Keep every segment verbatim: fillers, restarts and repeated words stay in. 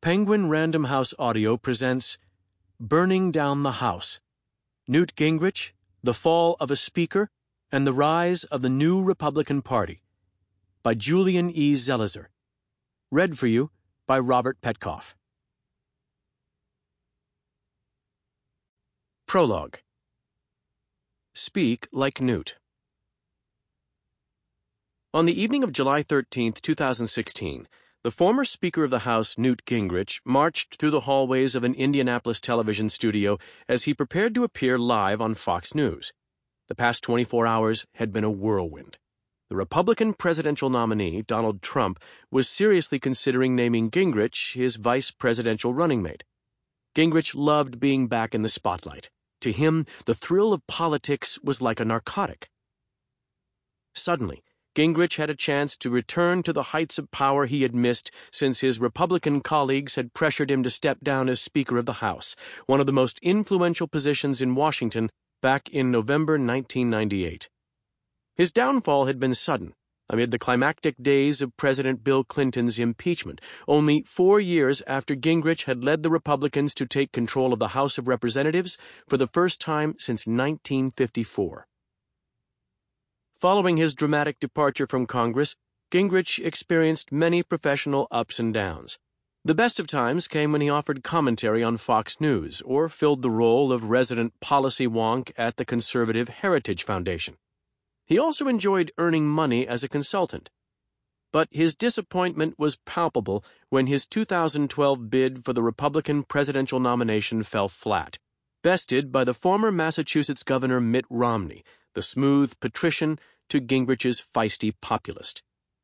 Penguin Random House Audio presents Burning Down the House, Newt Gingrich, The Fall of a Speaker, and the Rise of the New Republican Party, by Julian E. Zelizer. Read for you by Robert Petkoff. Prologue. Speak like Newt. On the evening of July thirteenth, two thousand sixteen, the former Speaker of the House, Newt Gingrich, marched through the hallways of an Indianapolis television studio as he prepared to appear live on Fox News. The past twenty-four hours had been a whirlwind. The Republican presidential nominee, Donald Trump, was seriously considering naming Gingrich his vice presidential running mate. Gingrich loved being back in the spotlight. To him, the thrill of politics was like a narcotic. Suddenly, Gingrich had a chance to return to the heights of power he had missed since his Republican colleagues had pressured him to step down as Speaker of the House, one of the most influential positions in Washington, back in November nineteen ninety-eight. His downfall had been sudden, amid the climactic days of President Bill Clinton's impeachment, only four years after Gingrich had led the Republicans to take control of the House of Representatives for the first time since nineteen fifty-four. Following his dramatic departure from Congress, Gingrich experienced many professional ups and downs. The best of times came when he offered commentary on Fox News or filled the role of resident policy wonk at the conservative Heritage Foundation. He also enjoyed earning money as a consultant. But his disappointment was palpable when his two thousand twelve bid for the Republican presidential nomination fell flat, bested by the former Massachusetts Governor Mitt Romney, the smooth patrician to Gingrich's feisty populist.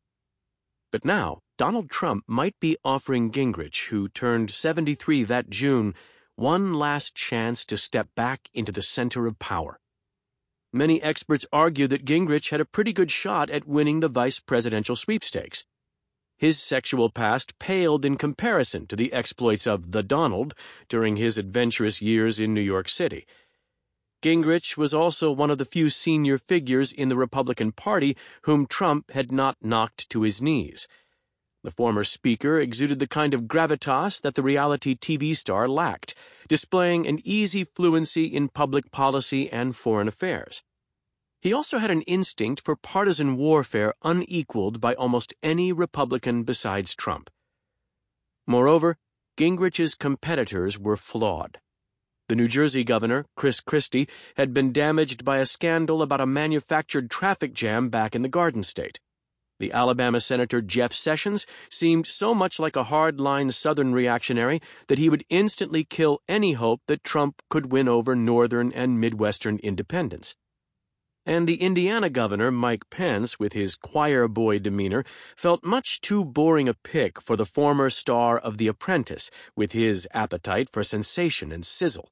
But now, Donald Trump might be offering Gingrich, who turned seventy-three that June, one last chance to step back into the center of power. Many experts argue that Gingrich had a pretty good shot at winning the vice presidential sweepstakes. His sexual past paled in comparison to the exploits of the Donald during his adventurous years in New York City. Gingrich was also one of the few senior figures in the Republican Party whom Trump had not knocked to his knees. The former speaker exuded the kind of gravitas that the reality T V star lacked, displaying an easy fluency in public policy and foreign affairs. He also had an instinct for partisan warfare unequaled by almost any Republican besides Trump. Moreover, Gingrich's competitors were flawed. The New Jersey governor, Chris Christie, had been damaged by a scandal about a manufactured traffic jam back in the Garden State. The Alabama Senator Jeff Sessions seemed so much like a hard-line Southern reactionary that he would instantly kill any hope that Trump could win over Northern and Midwestern independents. And the Indiana governor, Mike Pence, with his choir boy demeanor, felt much too boring a pick for the former star of The Apprentice, with his appetite for sensation and sizzle.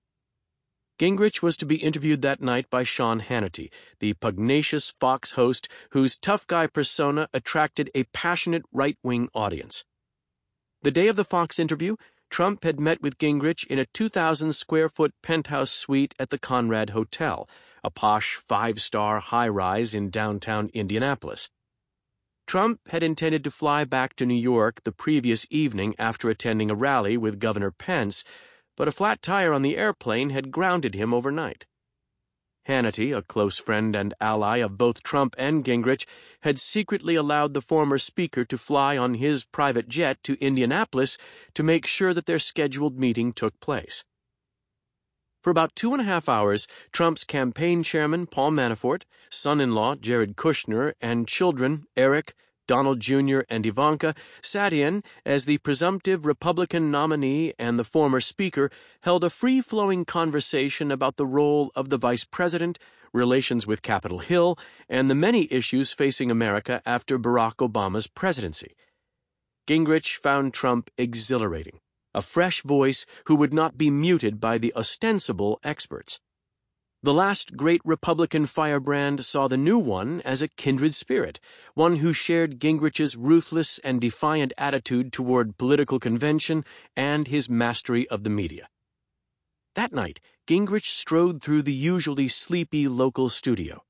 Gingrich was to be interviewed that night by Sean Hannity, the pugnacious Fox host whose tough guy persona attracted a passionate right-wing audience. The day of the Fox interview, Trump had met with Gingrich in a two thousand square foot penthouse suite at the Conrad Hotel, a posh five-star high-rise in downtown Indianapolis. Trump had intended to fly back to New York the previous evening after attending a rally with Governor Pence, but a flat tire on the airplane had grounded him overnight. Hannity, a close friend and ally of both Trump and Gingrich, had secretly allowed the former speaker to fly on his private jet to Indianapolis to make sure that their scheduled meeting took place. For about two and a half hours, Trump's campaign chairman, Paul Manafort, son-in-law, Jared Kushner, and children, Eric, Donald Junior and Ivanka, sat in as the presumptive Republican nominee and the former speaker held a free-flowing conversation about the role of the vice president, relations with Capitol Hill, and the many issues facing America after Barack Obama's presidency. Gingrich found Trump exhilarating, a fresh voice who would not be muted by the ostensible experts. The last great Republican firebrand saw the new one as a kindred spirit, one who shared Gingrich's ruthless and defiant attitude toward political convention and his mastery of the media. That night, Gingrich strode through the usually sleepy local studio.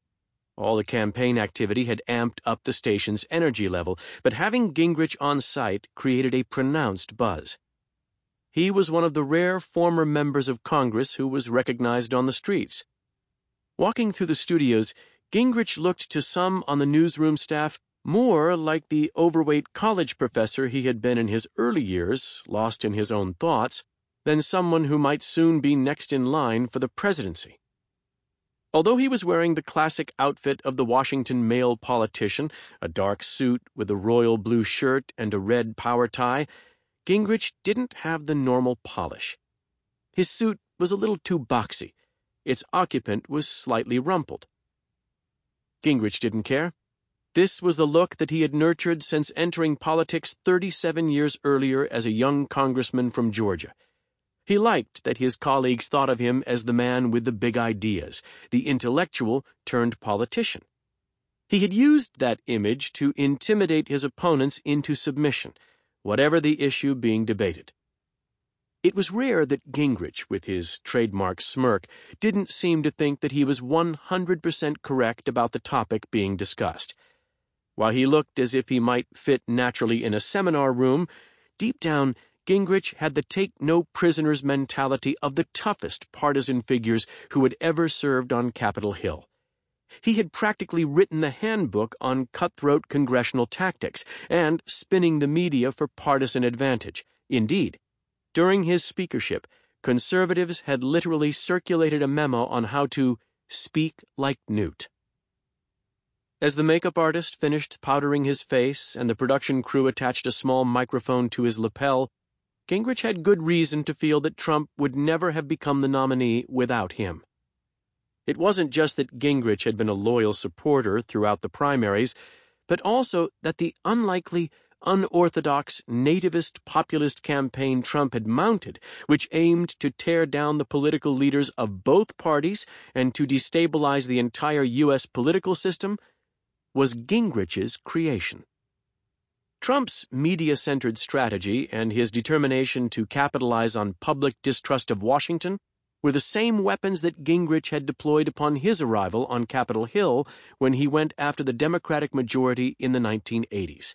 All the campaign activity had amped up the station's energy level, but having Gingrich on site created a pronounced buzz. He was one of the rare former members of Congress who was recognized on the streets. Walking through the studios, Gingrich looked to some on the newsroom staff more like the overweight college professor he had been in his early years, lost in his own thoughts, than someone who might soon be next in line for the presidency. Although he was wearing the classic outfit of the Washington male politician, a dark suit with a royal blue shirt and a red power tie, Gingrich didn't have the normal polish. His suit was a little too boxy. Its occupant was slightly rumpled. Gingrich didn't care. This was the look that he had nurtured since entering politics thirty-seven years earlier as a young congressman from Georgia. He liked that his colleagues thought of him as the man with the big ideas, the intellectual turned politician. He had used that image to intimidate his opponents into submission, whatever the issue being debated. It was rare that Gingrich, with his trademark smirk, didn't seem to think that he was one hundred percent correct about the topic being discussed. While he looked as if he might fit naturally in a seminar room, deep down, Gingrich had the take-no-prisoners mentality of the toughest partisan figures who had ever served on Capitol Hill. He had practically written the handbook on cutthroat congressional tactics and spinning the media for partisan advantage. Indeed, during his speakership, conservatives had literally circulated a memo on how to speak like Newt. As the makeup artist finished powdering his face and the production crew attached a small microphone to his lapel, Gingrich had good reason to feel that Trump would never have become the nominee without him. It wasn't just that Gingrich had been a loyal supporter throughout the primaries, but also that the unlikely, unorthodox, nativist populist campaign Trump had mounted, which aimed to tear down the political leaders of both parties and to destabilize the entire U S political system, was Gingrich's creation. Trump's media-centered strategy and his determination to capitalize on public distrust of Washington were the same weapons that Gingrich had deployed upon his arrival on Capitol Hill when he went after the Democratic majority in the nineteen eighties.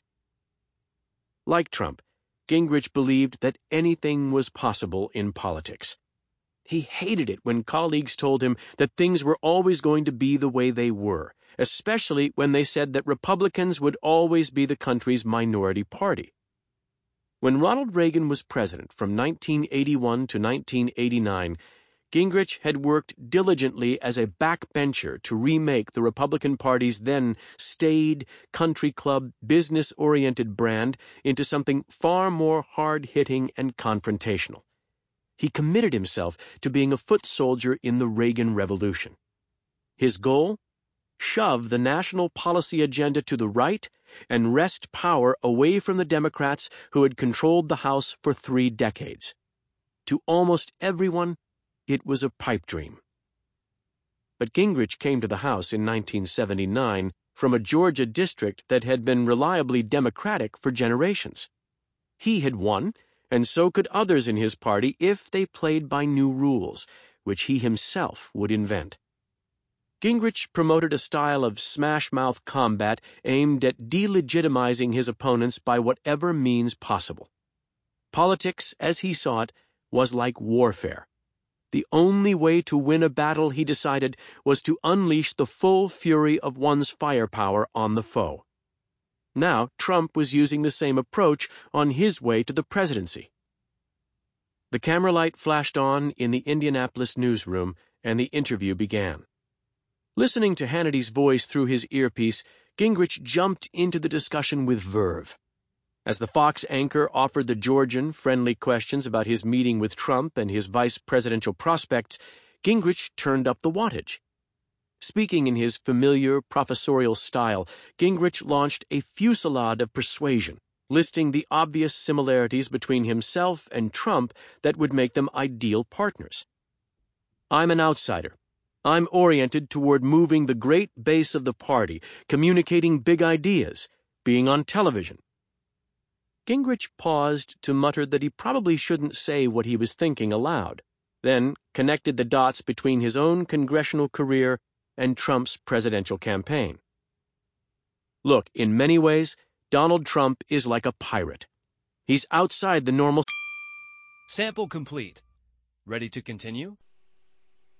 Like Trump, Gingrich believed that anything was possible in politics. He hated it when colleagues told him that things were always going to be the way they were, especially when they said that Republicans would always be the country's minority party. When Ronald Reagan was president from nineteen eighty-one to nineteen eighty-nine, Gingrich had worked diligently as a backbencher to remake the Republican Party's then staid, country club, business-oriented brand into something far more hard-hitting and confrontational. He committed himself to being a foot soldier in the Reagan Revolution. His goal? Shove the national policy agenda to the right and wrest power away from the Democrats who had controlled the House for three decades. To almost everyone, it was a pipe dream. But Gingrich came to the House in nineteen seventy-nine from a Georgia district that had been reliably Democratic for generations. He had won, and so could others in his party if they played by new rules, which he himself would invent. Gingrich promoted a style of smash-mouth combat aimed at delegitimizing his opponents by whatever means possible. Politics, as he saw it, was like warfare. The only way to win a battle, he decided, was to unleash the full fury of one's firepower on the foe. Now, Trump was using the same approach on his way to the presidency. The camera light flashed on in the Indianapolis newsroom, and the interview began. Listening to Hannity's voice through his earpiece, Gingrich jumped into the discussion with verve. As the Fox anchor offered the Georgian friendly questions about his meeting with Trump and his vice presidential prospects, Gingrich turned up the wattage. Speaking in his familiar professorial style, Gingrich launched a fusillade of persuasion, listing the obvious similarities between himself and Trump that would make them ideal partners. I'm an outsider. I'm oriented toward moving the great base of the party, communicating big ideas, being on television. Gingrich paused to mutter that he probably shouldn't say what he was thinking aloud, then connected the dots between his own congressional career and Trump's presidential campaign. Look, in many ways, Donald Trump is like a pirate. He's outside the normal. Sample complete. Ready to continue?